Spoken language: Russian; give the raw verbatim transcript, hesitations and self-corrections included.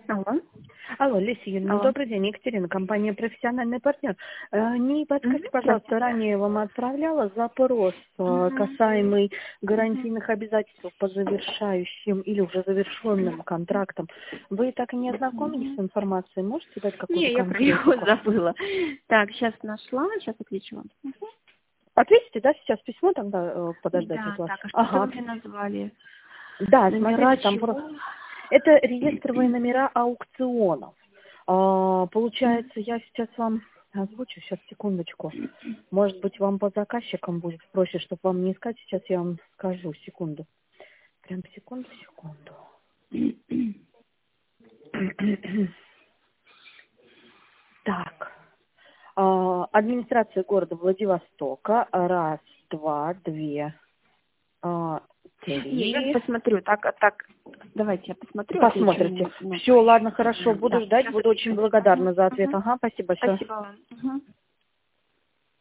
Алло. Алло, Леся Юрьевна, Алло. добрый день, Екатерина, компания «Профессиональный партнер». Э, Не подскажите, Мгм. пожалуйста, Здравствуйте. ранее вам отправляла запрос, э, Мгм. касаемый Мгм. гарантийных обязательств по завершающим или уже завершенным контрактам. Вы так и не ознакомились с Мгм. информацией? Можете дать какую-то Не, я про него конкретику? забыла. Так, сейчас нашла, сейчас отвечу вам. Мгм. Ответите, да, сейчас письмо тогда э, подождать от Да, вас? так, а что-то вы Ага. мне назвали? Да, Номера смотрите, там просто... чего? Это реестровые номера аукционов. А, получается, я сейчас вам озвучу, сейчас, секундочку. Может быть, вам по заказчикам будет проще, чтобы вам не искать. Сейчас я вам скажу, секунду. Прям секунду, секунду. Так. А, администрация города Владивостока. Раз, два, две, а, Не, я три. посмотрю. Так, а так, давайте я посмотрю, отвечу Посмотрите. на, на Все, ваши. ладно, хорошо, буду Да, ждать, сейчас буду очень отвечу. благодарна Мгм. за ответ. Мгм. Ага, спасибо большое. Спасибо вам. Мгм.